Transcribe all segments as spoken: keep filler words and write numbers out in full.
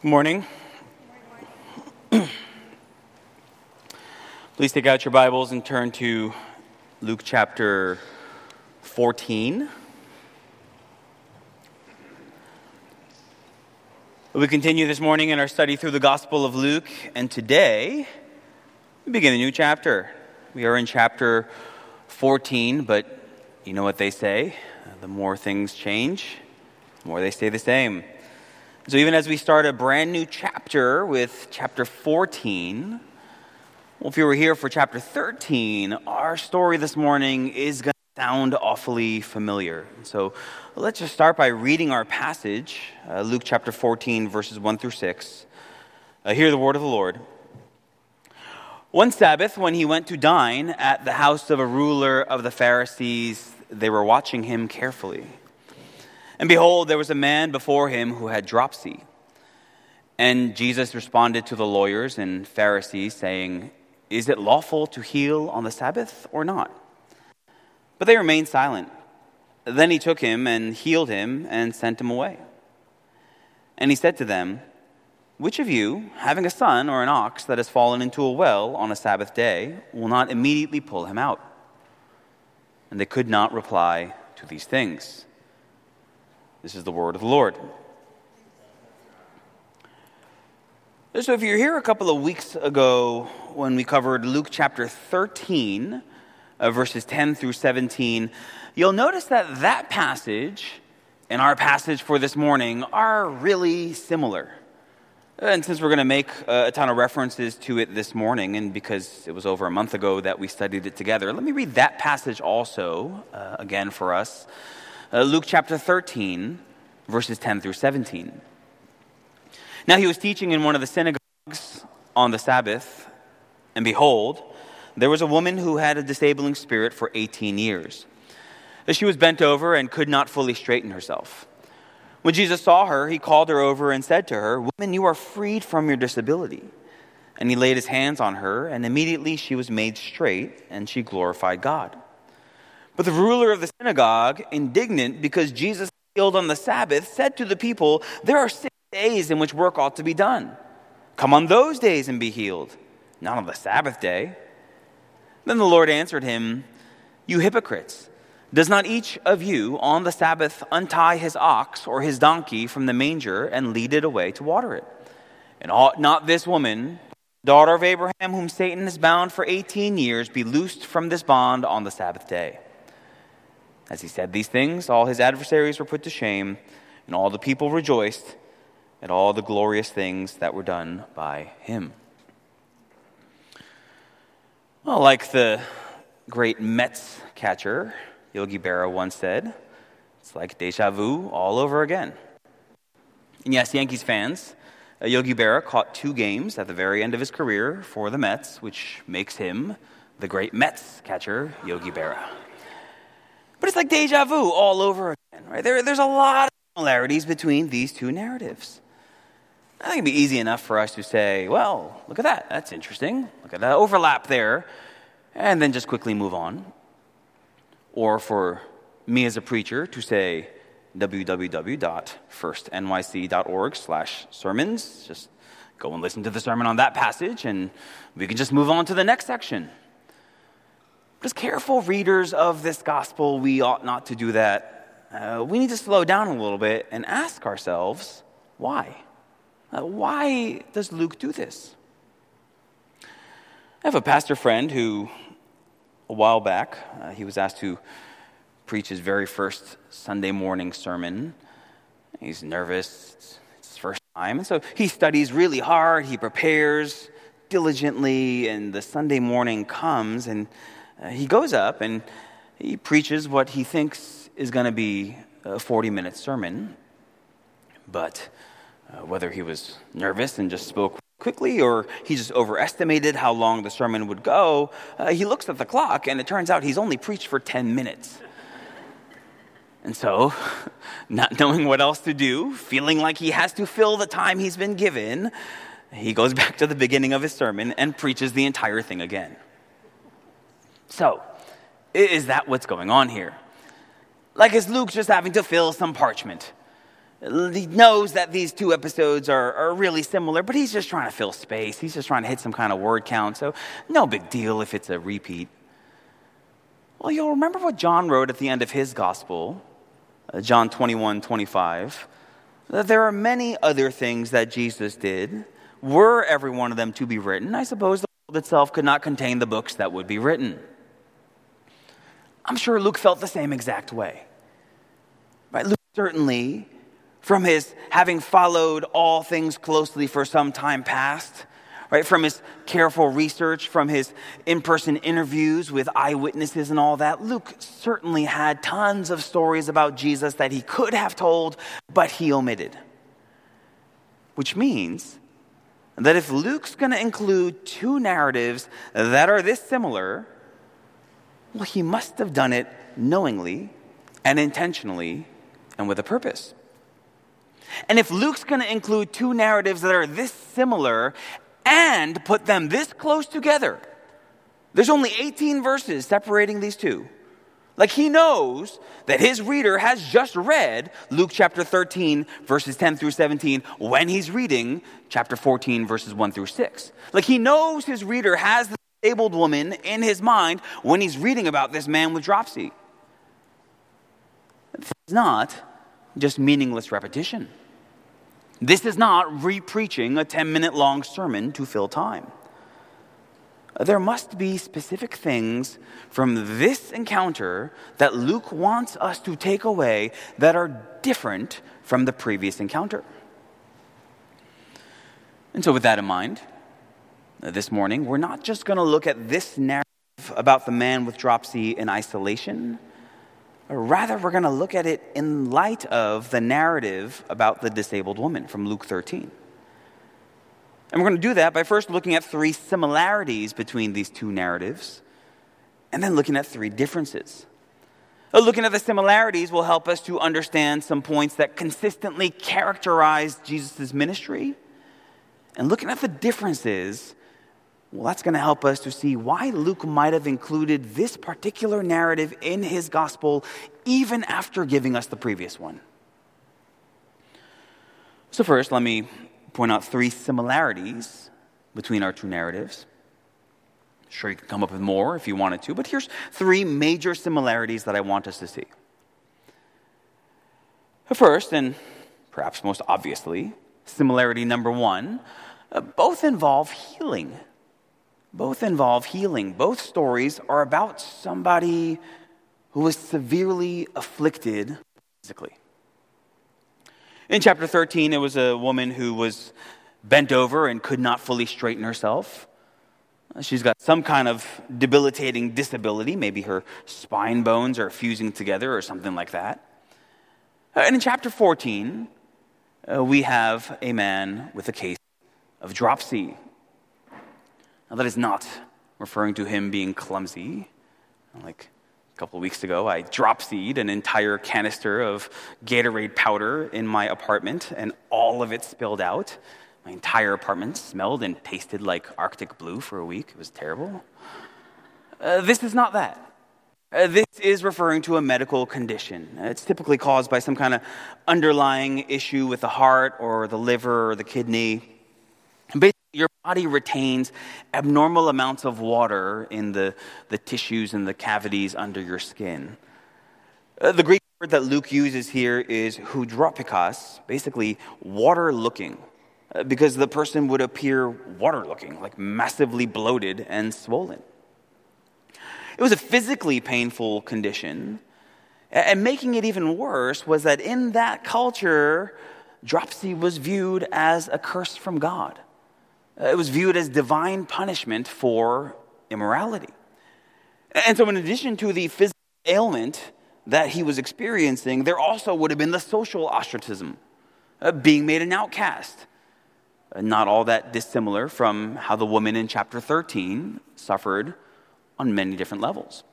Good morning. Please take out your Bibles and turn to Luke chapter fourteen. We continue this morning in our study through the Gospel of Luke, and today we begin a new chapter. We are in chapter fourteen, but you know what they say, the more things change, the more they stay the same. So even as we start a brand new chapter with chapter fourteen, well, if you were here for chapter thirteen, our story this morning is going to sound awfully familiar. So let's just start by reading our passage, uh, Luke chapter fourteen, verses one through six. Uh, hear the word of the Lord. One Sabbath, when he went to dine at the house of a ruler of the Pharisees, they were watching him carefully. And behold, there was a man before him who had dropsy. And Jesus responded to the lawyers and Pharisees, saying, "Is it lawful to heal on the Sabbath or not?" But they remained silent. Then he took him and healed him and sent him away. And he said to them, "Which of you, having a son or an ox that has fallen into a well on a Sabbath day, will not immediately pull him out?" And they could not reply to these things. This is the word of the Lord. So if you're here a couple of weeks ago when we covered Luke chapter thirteen, uh, verses ten through seventeen, you'll notice that that passage and our passage for this morning are really similar. And since we're going to make a ton of references to it this morning, and because it was over a month ago that we studied it together, let me read that passage also uh, again for us. Uh, Luke chapter thirteen, verses ten through seventeen. Now he was teaching in one of the synagogues on the Sabbath, and behold, there was a woman who had a disabling spirit for eighteen years. She was bent over and could not fully straighten herself. When Jesus saw her, he called her over and said to her, "Woman, you are freed from your disability." And he laid his hands on her, and immediately she was made straight, and she glorified God. But the ruler of the synagogue, indignant because Jesus healed on the Sabbath, said to the people, "There are six days in which work ought to be done. Come on those days and be healed, not on the Sabbath day." Then the Lord answered him, "You hypocrites, does not each of you on the Sabbath untie his ox or his donkey from the manger and lead it away to water it? And ought not this woman, daughter of Abraham, whom Satan has bound for eighteen years, be loosed from this bond on the Sabbath day?" As he said these things, all his adversaries were put to shame, and all the people rejoiced at all the glorious things that were done by him. Well, like the great Mets catcher Yogi Berra once said, it's like deja vu all over again. And yes, Yankees fans, Yogi Berra caught two games at the very end of his career for the Mets, which makes him the great Mets catcher Yogi Berra. But it's like deja vu all over again, right? There, there's a lot of similarities between these two narratives. I think it'd be easy enough for us to say, well, look at that. That's interesting. Look at that overlap there. And then just quickly move on. Or for me as a preacher to say www.firstnyc.org slash sermons. Just go and listen to the sermon on that passage, and we can just move on to the next section. But as careful readers of this gospel, we ought not to do that. Uh, we need to slow down a little bit and ask ourselves, why? Uh, why does Luke do this? I have a pastor friend who, a while back, uh, he was asked to preach his very first Sunday morning sermon. He's nervous. It's his first time. And so he studies really hard. He prepares diligently. And the Sunday morning comes, and uh, he goes up and he preaches what he thinks is going to be a forty-minute sermon. But uh, whether he was nervous and just spoke quickly, or he just overestimated how long the sermon would go, uh, he looks at the clock, and it turns out he's only preached for ten minutes. And so, not knowing what else to do, feeling like he has to fill the time he's been given, he goes back to the beginning of his sermon and preaches the entire thing again. So, is that what's going on here? Like, is Luke just having to fill some parchment? He knows that these two episodes are, are really similar, but he's just trying to fill space. He's just trying to hit some kind of word count, so no big deal if it's a repeat. Well, you'll remember what John wrote at the end of his gospel, uh, John twenty-one twenty-five, that there are many other things that Jesus did. Were every one of them to be written, I suppose the world itself could not contain the books that would be written. I'm sure Luke felt the same exact way. Right? Luke certainly, from his having followed all things closely for some time past, right, from his careful research, from his in-person interviews with eyewitnesses and all that, Luke certainly had tons of stories about Jesus that he could have told, but he omitted. Which means that if Luke's going to include two narratives that are this similar, well, he must have done it knowingly and intentionally and with a purpose. And if Luke's going to include two narratives that are this similar and put them this close together, there's only eighteen verses separating these two. Like, he knows that his reader has just read Luke chapter thirteen, verses ten through seventeen, when he's reading chapter fourteen, verses one through six. Like, he knows his reader has the disabled woman in his mind when he's reading about this man with dropsy. This is not just meaningless repetition. This is not re-preaching a ten-minute long sermon to fill time. There must be specific things from this encounter that Luke wants us to take away that are different from the previous encounter. And so with that in mind, this morning, we're not just going to look at this narrative about the man with dropsy in isolation. Rather, we're going to look at it in light of the narrative about the disabled woman from Luke thirteen. And we're going to do that by first looking at three similarities between these two narratives, and then looking at three differences. Looking at the similarities will help us to understand some points that consistently characterize Jesus' ministry. And looking at the differences, well, that's going to help us to see why Luke might have included this particular narrative in his gospel even after giving us the previous one. So first, let me point out three similarities between our two narratives. Sure, you could come up with more if you wanted to, but here's three major similarities that I want us to see. First, and perhaps most obviously, similarity number one, uh, both involve healing. Both involve healing. Both stories are about somebody who was severely afflicted physically. In chapter thirteen, it was a woman who was bent over and could not fully straighten herself. She's got some kind of debilitating disability. Maybe her spine bones are fusing together or something like that. And in chapter fourteen, uh, we have a man with a case of dropsy. Now, that is not referring to him being clumsy. Like a couple of weeks ago, I dropsied an entire canister of Gatorade powder in my apartment, and all of it spilled out. My entire apartment smelled and tasted like Arctic Blue for a week. It was terrible. Uh, this is not that. Uh, this is referring to a medical condition. It's typically caused by some kind of underlying issue with the heart or the liver or the kidney. Basically, your body retains abnormal amounts of water in the, the tissues and the cavities under your skin. Uh, the Greek word that Luke uses here is hydropikos, basically water-looking, uh, because the person would appear water-looking, like massively bloated and swollen. It was a physically painful condition, and making it even worse was that in that culture, dropsy was viewed as a curse from God. It was viewed as divine punishment for immorality. And so in addition to the physical ailment that he was experiencing, there also would have been the social ostracism, uh, being made an outcast. Uh, not all that dissimilar from how the woman in chapter thirteen suffered on many different levels.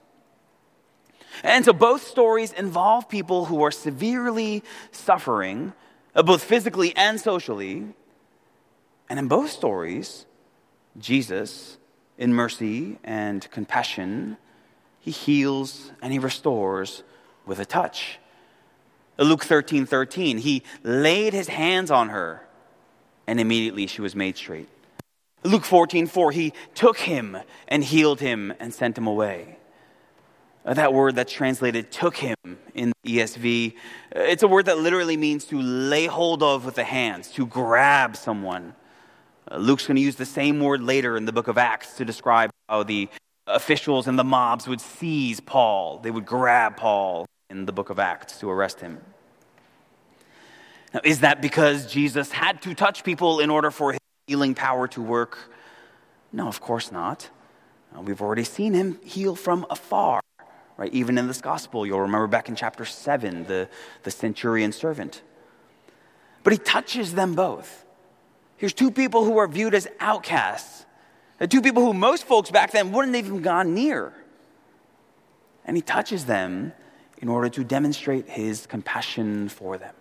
And so both stories involve people who are severely suffering, uh, both physically and socially. And in both stories, Jesus, in mercy and compassion, he heals and he restores with a touch. Luke thirteen thirteen, he laid his hands on her, and immediately she was made straight. Luke fourteen four, he took him and healed him and sent him away. Uh, That word that's translated took him in the E S V, uh, it's a word that literally means to lay hold of with the hands, to grab someone. Uh, Luke's going to use the same word later in the book of Acts to describe how the officials and the mobs would seize Paul. They would grab Paul in the book of Acts to arrest him. Now, is that because Jesus had to touch people in order for his healing power to work? No, of course not. Uh, We've already seen him heal from afar. Right, even in this gospel, you'll remember back in chapter seven, the, the centurion servant. But he touches them both. Here's two people who are viewed as outcasts. The two people who most folks back then wouldn't have even gone near. And he touches them in order to demonstrate his compassion for them.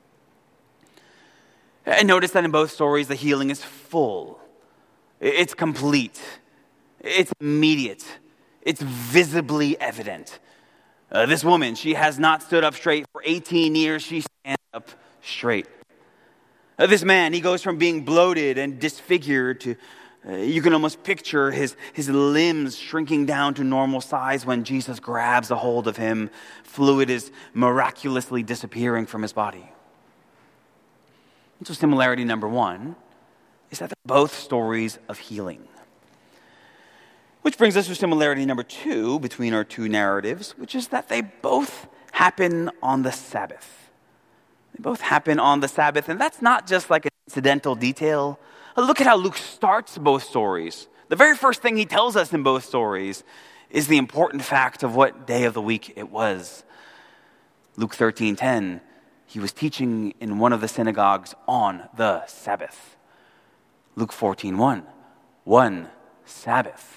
And notice that in both stories, the healing is full. It's complete. It's immediate. It's visibly evident. Uh, this woman, she has not stood up straight for eighteen years. She stands up straight. Uh, this man, he goes from being bloated and disfigured to, uh, you can almost picture his, his limbs shrinking down to normal size when Jesus grabs a hold of him. Fluid is miraculously disappearing from his body. And so similarity number one is that they're both stories of healing. Which brings us to similarity number two between our two narratives, which is that they both happen on the Sabbath. They both happen on the Sabbath, and that's not just like an incidental detail. Look at how Luke starts both stories. The very first thing he tells us in both stories is the important fact of what day of the week it was. Luke thirteen ten, he was teaching in one of the synagogues on the Sabbath. Luke fourteen one, one Sabbath.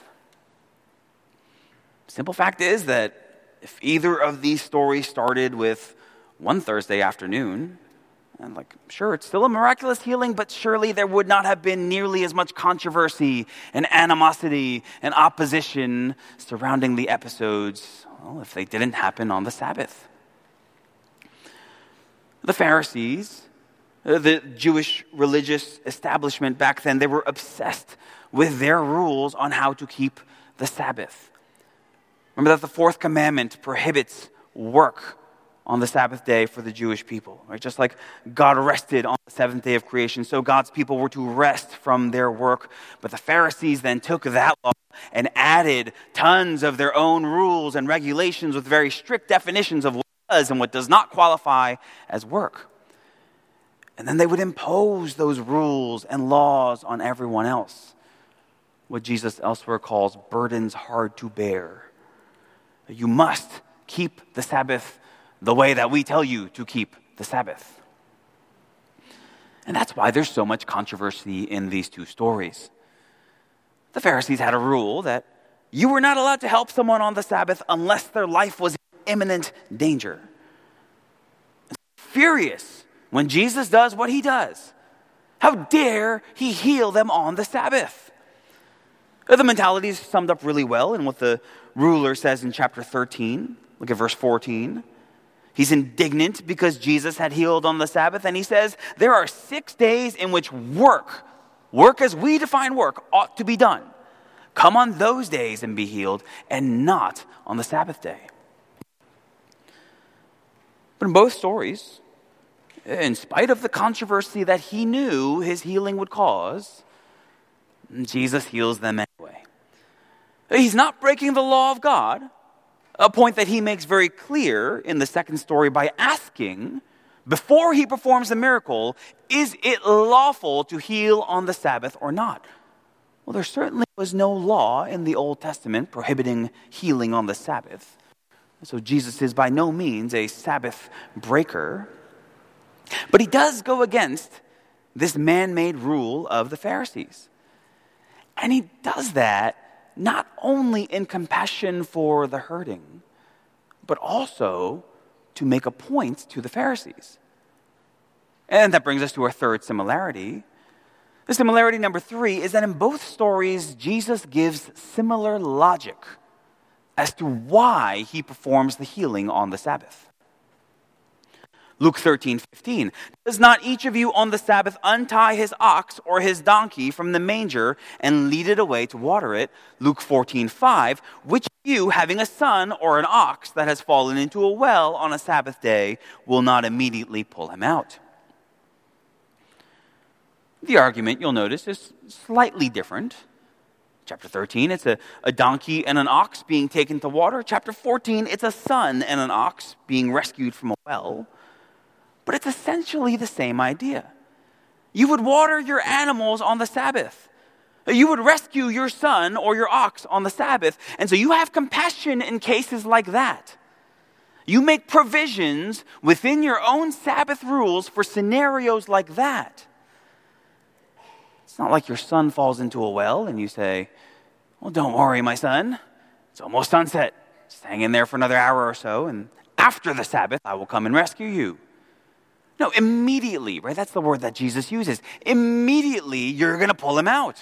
Simple fact is that if either of these stories started with one Thursday afternoon, and like, sure, it's still a miraculous healing, but surely there would not have been nearly as much controversy and animosity and opposition surrounding the episodes, well, if they didn't happen on the Sabbath. The Pharisees, the Jewish religious establishment back then, they were obsessed with their rules on how to keep the Sabbath. Remember that the fourth commandment prohibits work on the Sabbath day for the Jewish people. Right? Just like God rested on the seventh day of creation, so God's people were to rest from their work. But the Pharisees then took that law and added tons of their own rules and regulations with very strict definitions of what does and what does not qualify as work. And then they would impose those rules and laws on everyone else. What Jesus elsewhere calls burdens hard to bear. You must keep the Sabbath the way that we tell you to keep the Sabbath. And that's why there's so much controversy in these two stories. The Pharisees had a rule that you were not allowed to help someone on the Sabbath unless their life was in imminent danger. Furious when Jesus does what he does. How dare he heal them on the Sabbath? The mentality is summed up really well in what the ruler says in chapter thirteen. Look at verse fourteen. He's indignant because Jesus had healed on the Sabbath, and he says, there are six days in which work, work as we define work, ought to be done. Come on those days and be healed, and not on the Sabbath day. But in both stories, in spite of the controversy that he knew his healing would cause, Jesus heals them anyway. He's not breaking the law of God, a point that he makes very clear in the second story by asking, before he performs the miracle, is it lawful to heal on the Sabbath or not? Well, there certainly was no law in the Old Testament prohibiting healing on the Sabbath. So Jesus is by no means a Sabbath breaker. But he does go against this man-made rule of the Pharisees. And he does that not only in compassion for the hurting, but also to make a point to the Pharisees. And that brings us to our third similarity. The similarity number three is that in both stories, Jesus gives similar logic as to why he performs the healing on the Sabbath. Luke thirteen fifteen. Does not each of you on the Sabbath untie his ox or his donkey from the manger and lead it away to water it? Luke fourteen five. Which of you, having a son or an ox that has fallen into a well on a Sabbath day, will not immediately pull him out? The argument, you'll notice, is slightly different. Chapter thirteen, it's a, a donkey and an ox being taken to water. Chapter fourteen, it's a son and an ox being rescued from a well. But it's essentially the same idea. You would water your animals on the Sabbath. You would rescue your son or your ox on the Sabbath. And so you have compassion in cases like that. You make provisions within your own Sabbath rules for scenarios like that. It's not like your son falls into a well and you say, well, don't worry, my son. It's almost sunset. Just hang in there for another hour or so, and after the Sabbath, I will come and rescue you. No, immediately, right? That's the word that Jesus uses. Immediately, you're going to pull him out.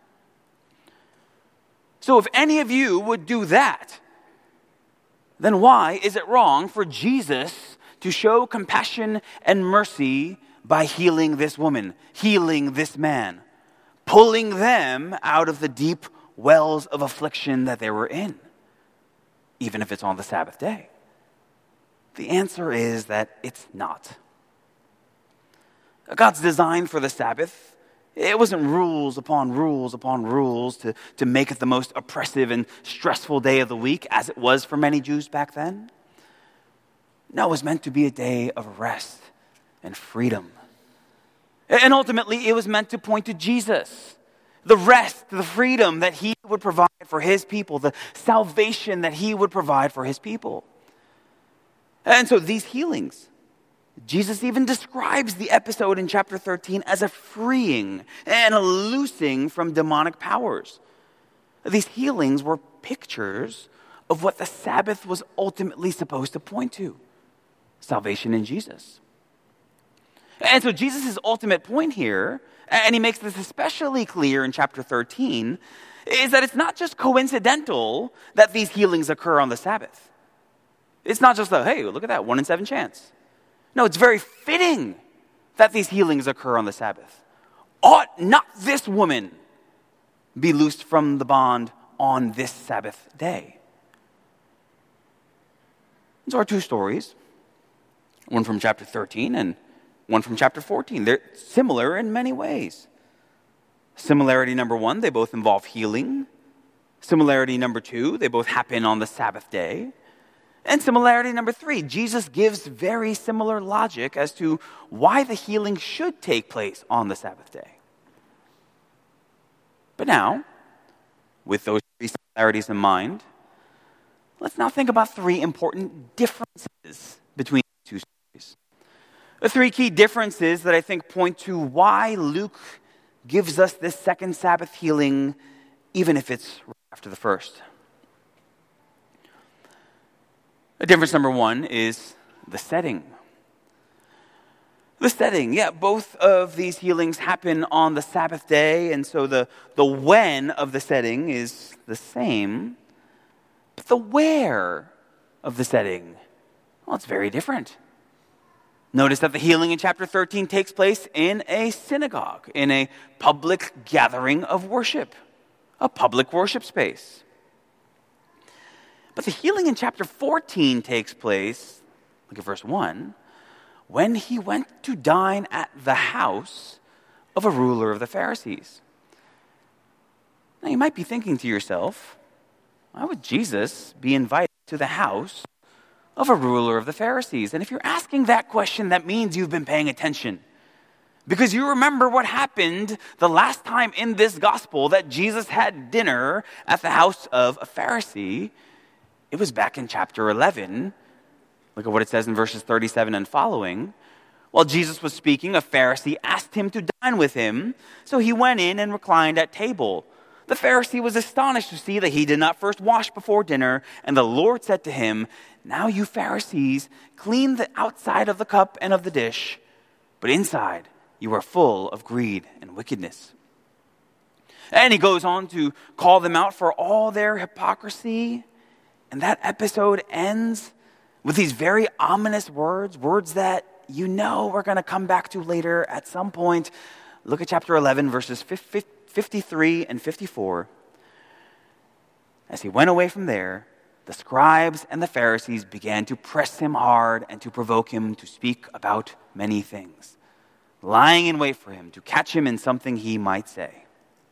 So if any of you would do that, then why is it wrong for Jesus to show compassion and mercy by healing this woman, healing this man, pulling them out of the deep wells of affliction that they were in, even if it's on the Sabbath day? The answer is that it's not. God's design for the Sabbath, it wasn't rules upon rules upon rules to, to make it the most oppressive and stressful day of the week, as it was for many Jews back then. No, it was meant to be a day of rest and freedom. And ultimately, it was meant to point to Jesus, the rest, the freedom that he would provide for his people, the salvation that he would provide for his people. And so these healings, Jesus even describes the episode in chapter thirteen as a freeing and a loosing from demonic powers. These healings were pictures of what the Sabbath was ultimately supposed to point to: salvation in Jesus. And so Jesus' ultimate point here, and he makes this especially clear in chapter thirteen, is that it's not just coincidental that these healings occur on the Sabbath. It's not just a, hey, look at that, one in seven chance. No, it's very fitting that these healings occur on the Sabbath. Ought not this woman be loosed from the bond on this Sabbath day? These are two stories, one from chapter thirteen and one from chapter fourteen. They're similar in many ways. Similarity number one, they both involve healing. Similarity number two, they both happen on the Sabbath day. And similarity number three, Jesus gives very similar logic as to why the healing should take place on the Sabbath day. But now, with those three similarities in mind, let's now think about three important differences between the two stories. The three key differences that I think point to why Luke gives us this second Sabbath healing, even if it's right after the first. The difference number one is the setting. The setting, yeah, both of these healings happen on the Sabbath day, and so the, the when of the setting is the same. But the where of the setting, well, it's very different. Notice that the healing in chapter thirteen takes place in a synagogue, in a public gathering of worship, a public worship space. But the healing in chapter fourteen takes place, look at verse one, when he went to dine at the house of a ruler of the Pharisees. Now you might be thinking to yourself, why would Jesus be invited to the house of a ruler of the Pharisees? And if you're asking that question, that means you've been paying attention. Because you remember what happened the last time in this gospel that Jesus had dinner at the house of a Pharisee. It was back in chapter eleven. Look at what it says in verses thirty-seven and following. While Jesus was speaking, a Pharisee asked him to dine with him, so he went in and reclined at table. The Pharisee was astonished to see that he did not first wash before dinner, and the Lord said to him, "Now you Pharisees clean the outside of the cup and of the dish, but inside you are full of greed and wickedness." And he goes on to call them out for all their hypocrisy. And that episode ends with these very ominous words, words that you know we're going to come back to later at some point. Look at chapter eleven, verses fifty-three and fifty-four. As he went away from there, the scribes and the Pharisees began to press him hard and to provoke him to speak about many things, lying in wait for him to catch him in something he might say.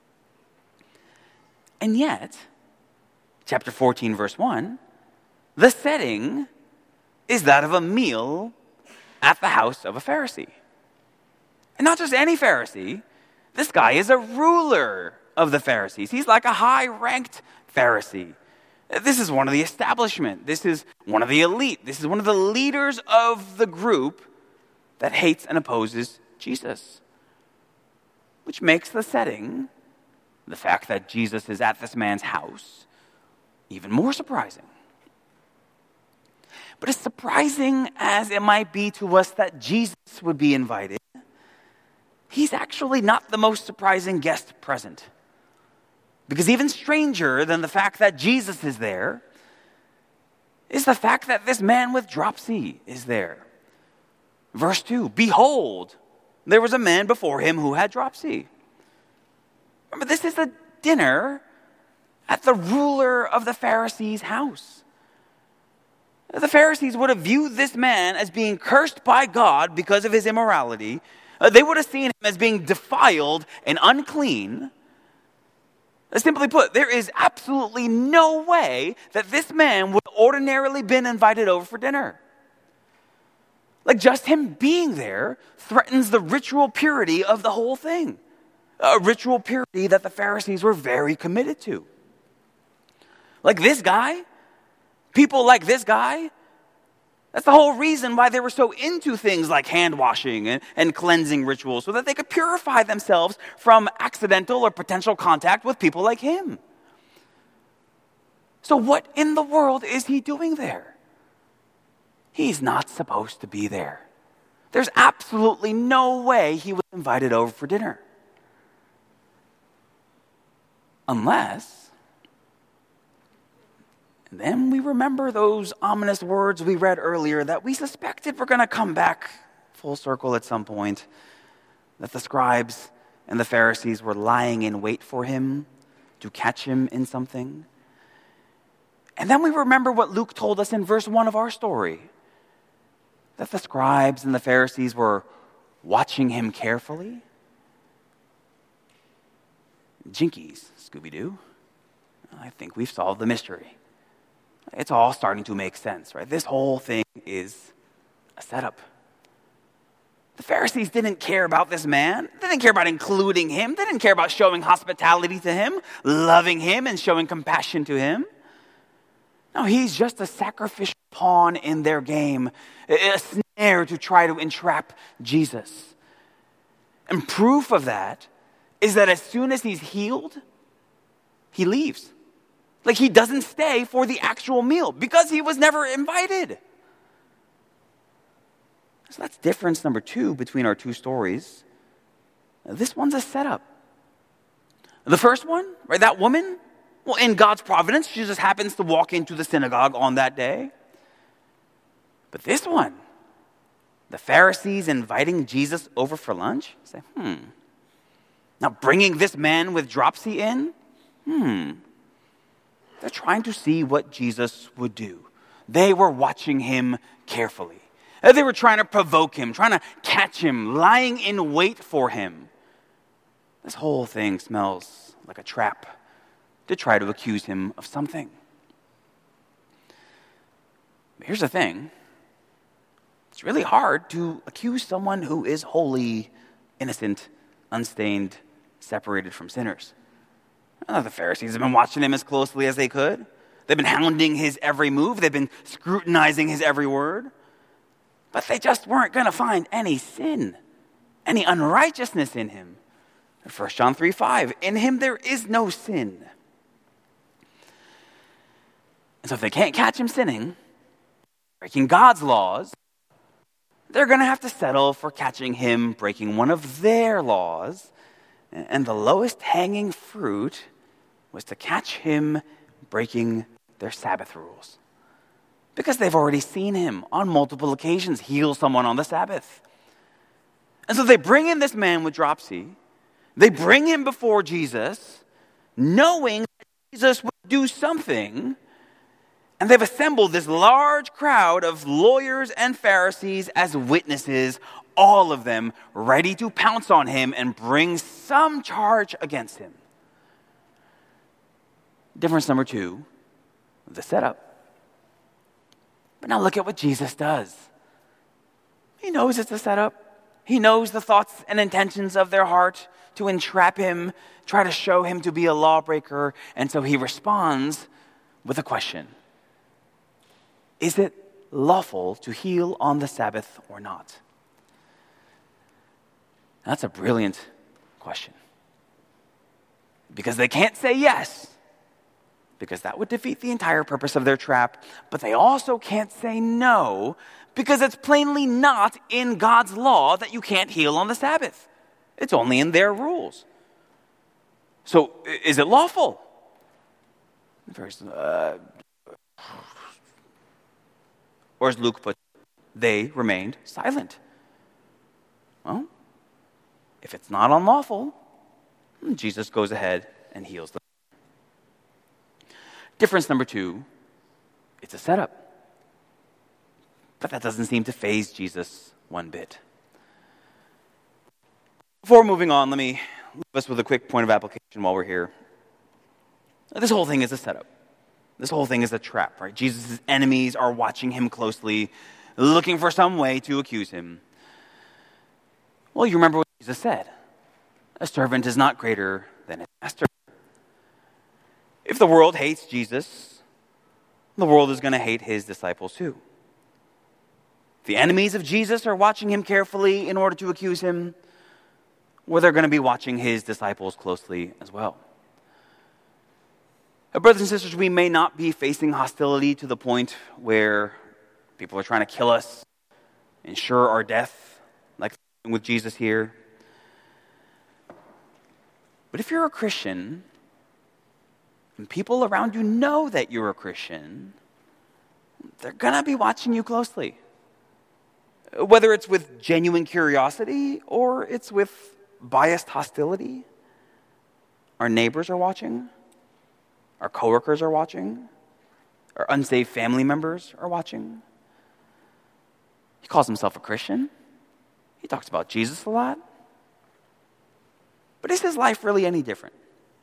And yet, chapter fourteen, verse one, the setting is that of a meal at the house of a Pharisee. And not just any Pharisee. This guy is a ruler of the Pharisees. He's like a high-ranked Pharisee. This is one of the establishment. This is one of the elite. This is one of the leaders of the group that hates and opposes Jesus. Which makes the setting, the fact that Jesus is at this man's house, even more surprising. But as surprising as it might be to us that Jesus would be invited, he's actually not the most surprising guest present. Because even stranger than the fact that Jesus is there is the fact that this man with dropsy is there. Verse two, behold, there was a man before him who had dropsy. Remember, this is a dinner at the ruler of the Pharisees' house. The Pharisees would have viewed this man as being cursed by God because of his immorality. Uh, they would have seen him as being defiled and unclean. Simply put, there is absolutely no way that this man would ordinarily been invited over for dinner. Like just him being there threatens the ritual purity of the whole thing. A ritual purity that the Pharisees were very committed to. Like this guy, people like this guy, that's the whole reason why they were so into things like hand washing and, and cleansing rituals, so that they could purify themselves from accidental or potential contact with people like him. So what in the world is he doing there? He's not supposed to be there. There's absolutely no way he was invited over for dinner. Unless... And then we remember those ominous words we read earlier that we suspected were going to come back full circle at some point, that the scribes and the Pharisees were lying in wait for him to catch him in something. And then we remember what Luke told us in verse one of our story, that the scribes and the Pharisees were watching him carefully. Jinkies, Scooby-Doo. I think we've solved the mystery. It's all starting to make sense, right? This whole thing is a setup. The Pharisees didn't care about this man. They didn't care about including him. They didn't care about showing hospitality to him, loving him, and showing compassion to him. No, he's just a sacrificial pawn in their game, a snare to try to entrap Jesus. And proof of that is that as soon as he's healed, he leaves. Like he doesn't stay for the actual meal because he was never invited. So that's difference number two between our two stories. This one's a setup. The first one, right, that woman, well, in God's providence, she just happens to walk into the synagogue on that day. But this one, the Pharisees inviting Jesus over for lunch, say, hmm. Now bringing this man with dropsy in, hmm. They're trying to see what Jesus would do. They were watching him carefully. They were trying to provoke him, trying to catch him, lying in wait for him. This whole thing smells like a trap to try to accuse him of something. But here's the thing. It's really hard to accuse someone who is holy, innocent, unstained, separated from sinners. Oh, the Pharisees have been watching him as closely as they could. They've been hounding his every move. They've been scrutinizing his every word. But they just weren't going to find any sin, any unrighteousness in him. First John three five, in him there is no sin. And so if they can't catch him sinning, breaking God's laws, they're going to have to settle for catching him breaking one of their laws. And the lowest hanging fruit was to catch him breaking their Sabbath rules. Because they've already seen him on multiple occasions heal someone on the Sabbath. And so they bring in this man with dropsy. They bring him before Jesus, knowing that Jesus would do something. And they've assembled this large crowd of lawyers and Pharisees as witnesses, all of them ready to pounce on him and bring some charge against him. Difference number two, the setup. But now look at what Jesus does. He knows it's a setup. He knows the thoughts and intentions of their heart to entrap him, try to show him to be a lawbreaker. And so he responds with a question. Is it lawful to heal on the Sabbath or not? That's a brilliant question. Because they can't say yes, because that would defeat the entire purpose of their trap. But they also can't say no, because it's plainly not in God's law that you can't heal on the Sabbath. It's only in their rules. So, is it lawful? Uh, or as Luke puts it, they remained silent. Well, if it's not unlawful, Jesus goes ahead and heals them. Difference number two, it's a setup. But that doesn't seem to faze Jesus one bit. Before moving on, let me leave us with a quick point of application while we're here. This whole thing is a setup. This whole thing is a trap, right? Jesus' enemies are watching him closely, looking for some way to accuse him. Well, you remember what Jesus said. A servant is not greater than his master. If the world hates Jesus, the world is going to hate his disciples too. The enemies of Jesus are watching him carefully in order to accuse him, well, they're going to be watching his disciples closely as well. Now, brothers and sisters, we may not be facing hostility to the point where people are trying to kill us, ensure our death, like with Jesus here. But if you're a Christian, and people around you know that you're a Christian, they're going to be watching you closely. Whether it's with genuine curiosity or it's with biased hostility. Our neighbors are watching. Our coworkers are watching. Our unsaved family members are watching. He calls himself a Christian. He talks about Jesus a lot. But is his life really any different?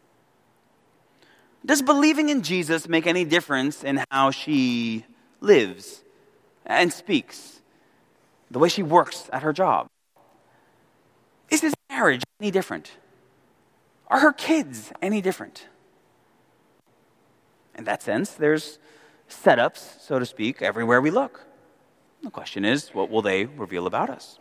Does believing in Jesus make any difference in how she lives and speaks? The way she works at her job? Is his marriage any different? Are her kids any different? In that sense, there's setups, so to speak, everywhere we look. The question is, what will they reveal about us?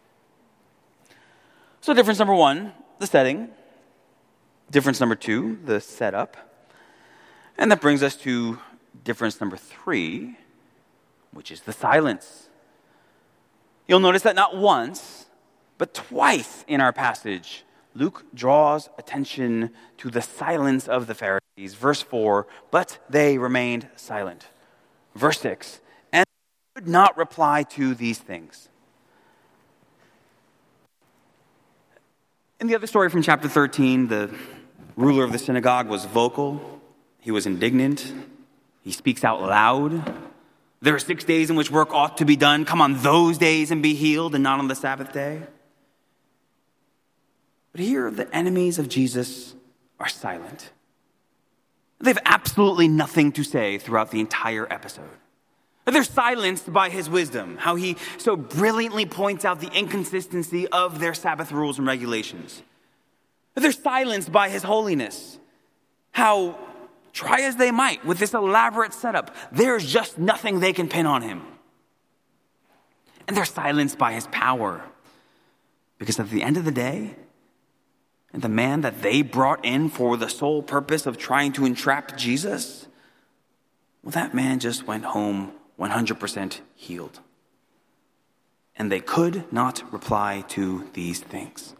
So difference number one, the setting. Difference number two, the setup. And that brings us to difference number three, which is the silence. You'll notice that not once, but twice in our passage, Luke draws attention to the silence of the Pharisees. Verse four, but they remained silent. Verse six, and they would not reply to these things. In the other story from chapter thirteen, the ruler of the synagogue was vocal. He was indignant. He speaks out loud. There are six days in which work ought to be done. Come on those days and be healed and not on the Sabbath day. But here the enemies of Jesus are silent. They have absolutely nothing to say throughout the entire episode. They're silenced by his wisdom, how he so brilliantly points out the inconsistency of their Sabbath rules and regulations. They're silenced by his holiness, how try as they might with this elaborate setup, there's just nothing they can pin on him. And they're silenced by his power. Because at the end of the day, the man that they brought in for the sole purpose of trying to entrap Jesus, well, that man just went home one hundred percent healed. And they could not reply to these things.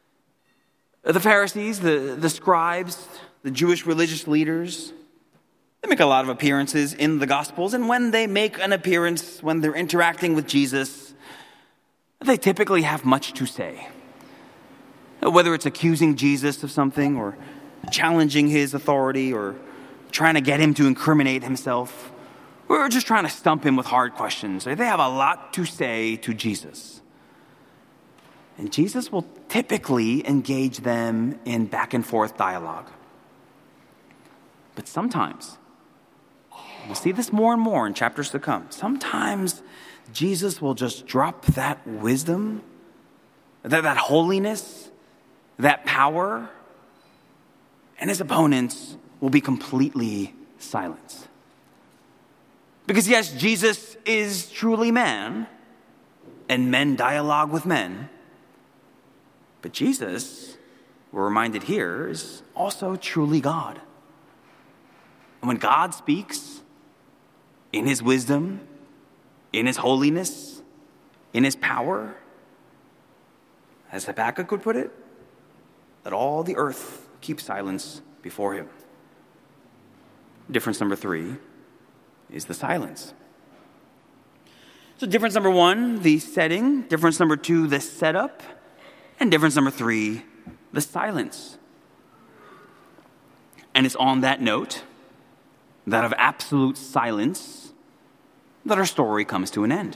The Pharisees, the, the scribes, the Jewish religious leaders, They make a lot of appearances in the Gospels, and when they make an appearance, when they're interacting with Jesus, they typically have much to say. Whether it's accusing Jesus of something, or challenging his authority, or trying to get him to incriminate himself, or just trying to stump him with hard questions. They have a lot to say to Jesus. And Jesus will typically engage them in back and forth dialogue. But sometimes, we'll see this more and more in chapters to come, sometimes Jesus will just drop that wisdom, that, that holiness, that power, and his opponents will be completely silenced. Because yes, Jesus is truly man, and men dialogue with men. But Jesus, we're reminded here, is also truly God. And when God speaks in his wisdom, in his holiness, in his power, as Habakkuk would put it, that all the earth keeps silence before him. Difference number three is the silence. So difference number one, the setting. Difference number two, the setup. And difference number three, the silence. And it's on that note, that of absolute silence, that our story comes to an end.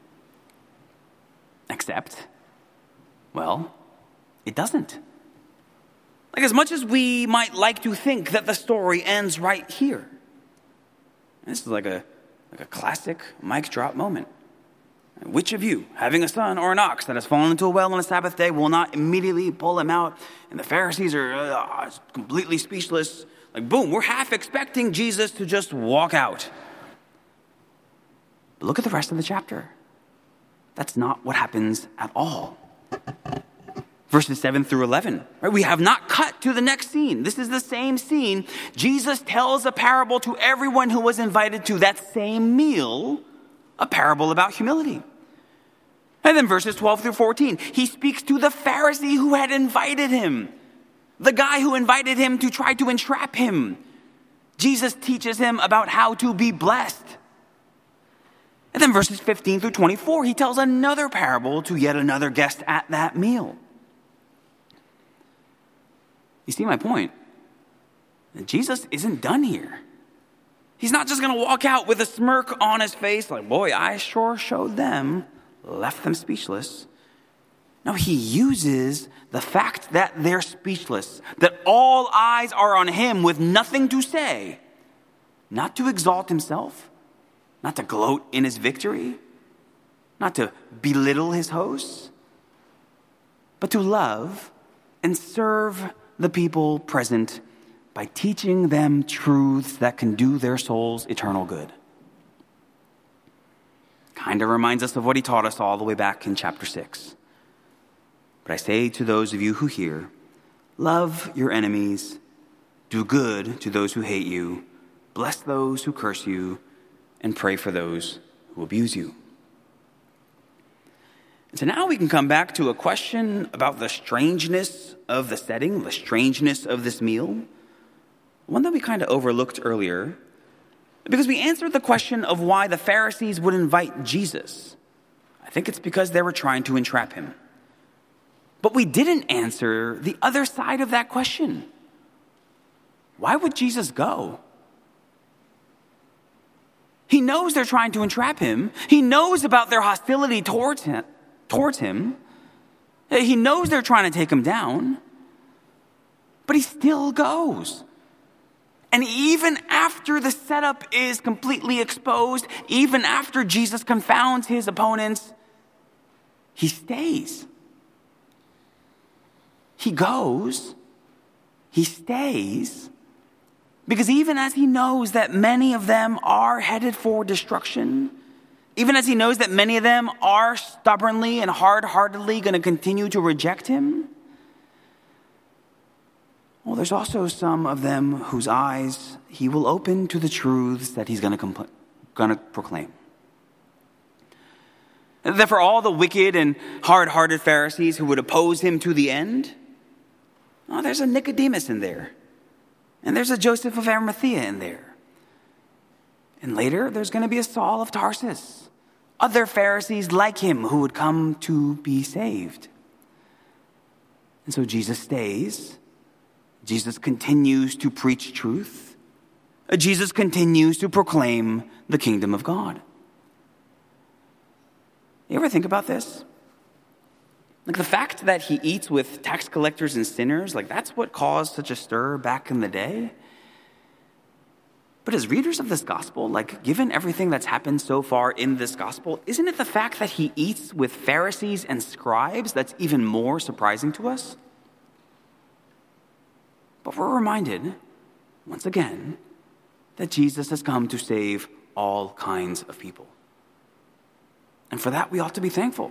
Except, well, it doesn't. Like, as much as we might like to think that the story ends right here. This is like a, like a classic mic drop moment. Which of you, having a son or an ox that has fallen into a well on a Sabbath day, will not immediately pull him out? And the Pharisees are uh, completely speechless. Like, boom, we're half expecting Jesus to just walk out. But look at the rest of the chapter. That's not what happens at all. Verses seven through eleven, right? We have not cut to the next scene. This is the same scene. Jesus tells a parable to everyone who was invited to that same meal, a parable about humility. And then verses twelve through fourteen, he speaks to the Pharisee who had invited him, the guy who invited him to try to entrap him. Jesus teaches him about how to be blessed. And then verses fifteen through twenty-four, he tells another parable to yet another guest at that meal. You see my point? Jesus isn't done here. He's not just going to walk out with a smirk on his face like, boy, I sure showed them, left them speechless. No, he uses the fact that they're speechless, that all eyes are on him with nothing to say, not to exalt himself, not to gloat in his victory, not to belittle his hosts, but to love and serve the people present by teaching them truths that can do their souls eternal good. Kind of reminds us of what he taught us all the way back in chapter six. But I say to those of you who hear, love your enemies, do good to those who hate you, bless those who curse you, and pray for those who abuse you. And so now we can come back to a question about the strangeness of the setting, the strangeness of this meal. One that we kind of overlooked earlier, because we answered the question of why the Pharisees would invite Jesus. I think it's because they were trying to entrap him. But we didn't answer the other side of that question. Why would Jesus go? He knows they're trying to entrap him. He knows about their hostility towards him. Towards him. He knows they're trying to take him down. But he still goes. And even after the setup is completely exposed, even after Jesus confounds his opponents, he stays. He goes. He stays. Because even as he knows that many of them are headed for destruction, even as he knows that many of them are stubbornly and hard-heartedly going to continue to reject him, well, there's also some of them whose eyes he will open to the truths that he's going to, compl- going to proclaim. And that for all the wicked and hard-hearted Pharisees who would oppose him to the end, oh, there's a Nicodemus in there. And there's a Joseph of Arimathea in there. And later, there's going to be a Saul of Tarsus, other Pharisees like him who would come to be saved. And so Jesus stays. Jesus continues to preach truth. Jesus continues to proclaim the kingdom of God. You ever think about this? Like the fact that he eats with tax collectors and sinners, like that's what caused such a stir back in the day. But as readers of this gospel, like given everything that's happened so far in this gospel, isn't it the fact that he eats with Pharisees and scribes that's even more surprising to us? But we're reminded, once again, that Jesus has come to save all kinds of people. And for that, we ought to be thankful.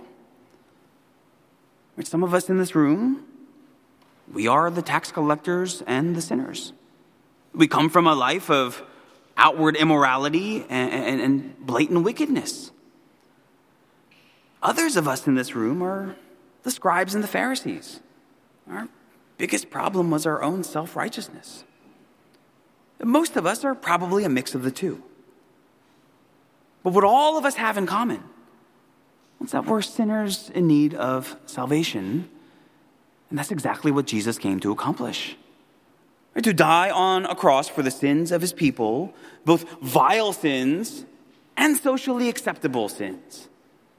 Some of us in this room, we are the tax collectors and the sinners. We come from a life of outward immorality and, and, and blatant wickedness. Others of us in this room are the scribes and the Pharisees. Our biggest problem was our own self-righteousness. Most of us are probably a mix of the two. But what all of us have in common is that we're sinners in need of salvation, and that's exactly what Jesus came to accomplish. Right? To die on a cross for the sins of his people, both vile sins and socially acceptable sins.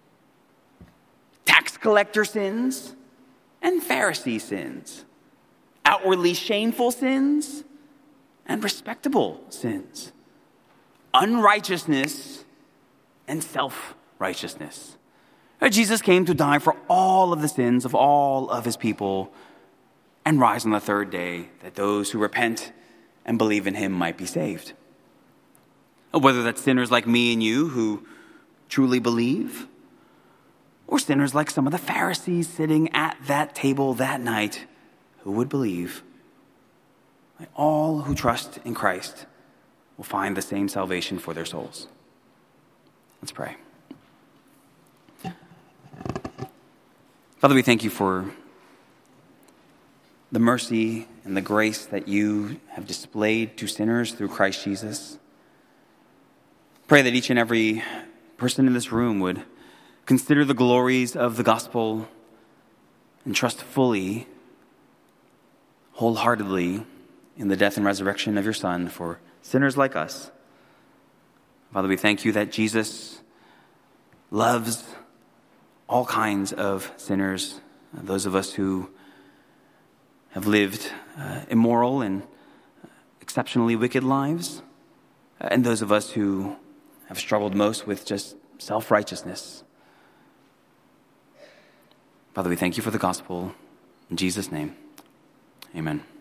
Tax collector sins and Pharisee sins. Outwardly shameful sins and respectable sins. Unrighteousness and self-righteousness. Jesus came to die for all of the sins of all of his people and rise on the third day that those who repent and believe in him might be saved. Whether that's sinners like me and you who truly believe, or sinners like some of the Pharisees sitting at that table that night who would believe. All who trust in Christ will find the same salvation for their souls. Let's pray. Father, we thank you for the mercy and the grace that you have displayed to sinners through Christ Jesus. Pray that each and every person in this room would consider the glories of the gospel and trust fully, wholeheartedly in the death and resurrection of your Son for sinners like us. Father, we thank you that Jesus loves all kinds of sinners, those of us who have lived uh, immoral and exceptionally wicked lives, and those of us who have struggled most with just self-righteousness. Father, we thank you for the gospel. In Jesus' name, amen.